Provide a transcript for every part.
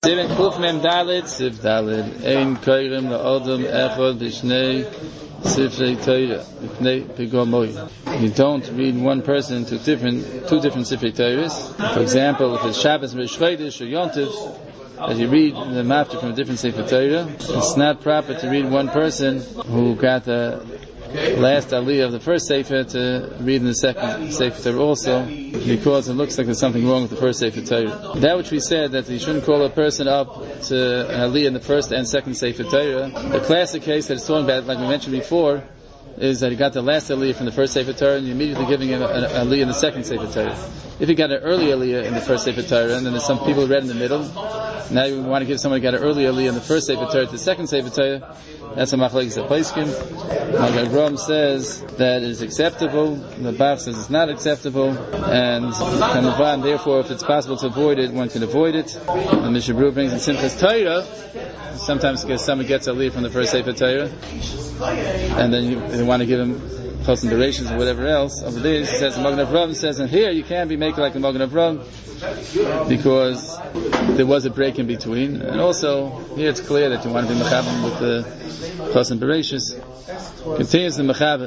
Seven Kuf Mem Dalet Sif Dalet Ein Koyrem LaOdam Echad B'Shnei Sifrei Torah B'Pnei Pigomoy. You don't read one person to two different Sifrei Torahs. For example, if it's Shabbos Rosh Chodesh or Yontif, as you read the mafta from a different Sefer Torah, it's not proper to read one person who got the last aliyah of the first Sefer to read in the second Sefer Torah also, because it looks like there's something wrong with the first Sefer Torah. That which we said, that you shouldn't call a person up to an aliyah in the first and second Sefer Torah, the classic case that it's talking about, like we mentioned before, is that he got the last aliyah from the first Sefer Torah and you're immediately giving him an aliyah in the second Sefer Torah. If he got an early aliyah in the first Sefer Torah and then there's some people read in the middle, now you want to give someone who got an early aliyah in the first Sefer Torah to the second Sefer Torah, that's a machlokes of Paiskim. Magen Avraham says that it is acceptable, the Bach says it's not acceptable, and Kamavan, therefore, if it's possible to avoid it, one can avoid it. The Mishnah Berurah brings in Simchas Torah, sometimes someone gets a aliyah from the first Sefer Torah, and then they want to give him chosin durations or whatever else. Over there, he says, the Magen Avraham says, and here you can't be making like the Magen Avraham, because there was a break in between, and also here it's clear that you want to be mechaber with the chosin durations. Continues the mechaber.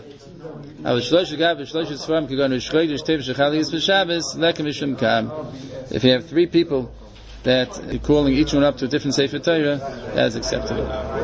If you have three people that are calling each one up to a different Sefer Torah, that is acceptable.